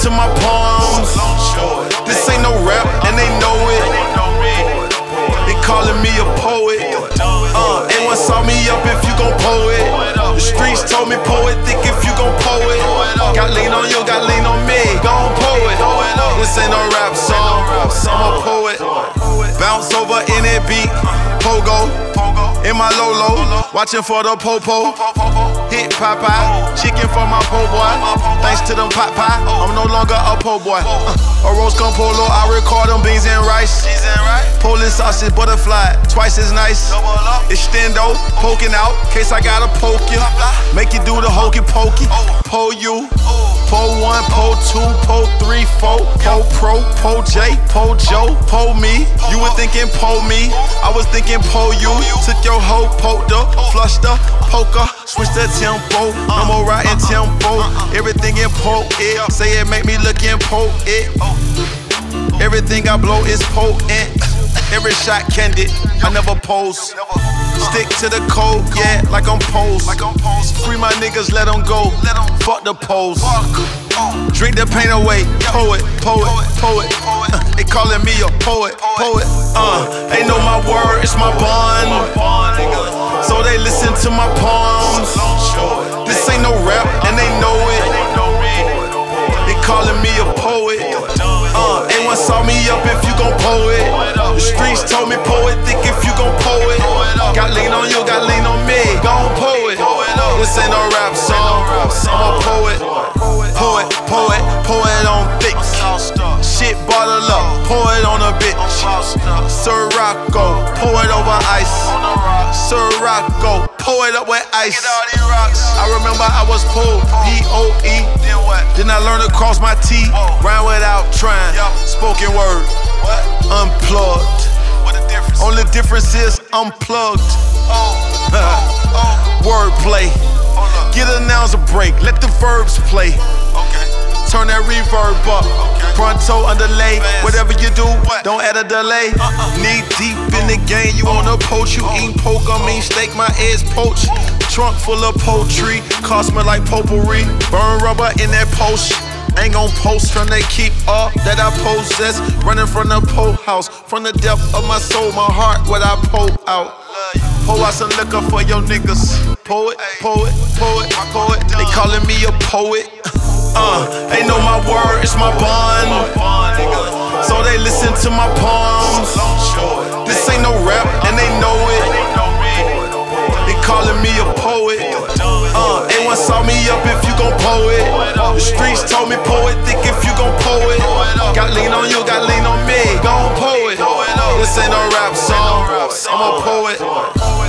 to my poems. This ain't no rap, and they know it. They calling me a poet. Anyone saw me up if you gon' poet. The streets told me poet thick if you gon' poet. Got lean on you, got lean on me. Gon' poet. This ain't no rap song. I'm a poet. Bounce over in that beat. Pogo. In my Lolo. Watching for the popo. Hit Popeye. Chicken for my po boy. Thanks to them pot pie. I'm no longer a po boy. A roast con polo. I record them beans and rice. Polish sausage, butterfly. Twice as nice. Extendo. Poking out. Case I gotta poke you. Make you do the hokey pokey. Po you. Po 1, Po 2, Po 3, 4, Po Pro, Po J, Po Joe, Po me. You were thinking Po me, I was thinking Po you. Took your hoe, poked her, flushed her, poker, switched the tempo. No more riding tempo. Everything in Po it. Say it make me look in Po it. Everything I blow is potent. Every shot candid, I never pose. Stick to the code, yeah, like I'm posed. Free my niggas, let them go. Fuck the pose. Drink the pain away. Poet. They calling me a poet. They know my word, it's my bond. So they listen to my poems. This ain't no rap, and they know it. They calling me a poet. Anyone saw me up if you gon' poet. The streets told me poet thick if you gon' poet. Got lean on you, got lean on me. Gon' poet. This ain't no rap song. I'm a poet. Poet on thick. Shit bottle up, pour it on a bitch. Sirocco, pour it over ice. Sirocco, pour it up with ice. I remember I was poor, P-O-E. Then I learned to cross my T. Rhyme without trying. Spoken word, unplugged. Only difference is unplugged. Wordplay. Get a nouns a break, let the verbs play. Turn that reverb up. Pronto underlay. Whatever you do, don't add a delay. Knee deep in the game, you wanna poach. You eating poke, I mean steak, my eggs poached. Trunk full of poultry, cost me like potpourri. Burn rubber in that post. Ain't gon' post from they keep up that I possess. Running from the po house, from the depth of my soul, my heart, what I pour out. Pour out some liquor for your niggas. Poet. They calling me a poet. They know my word, it's my bond. So they listen to my poems. This ain't no rap, and they know it. They calling me a poet. Anyone saw me up if you gon' poet. The streets told me poet thick if you gon' poet. Got lean on you, got lean on me. Gon' poet. This ain't no rap song. I'm a poet.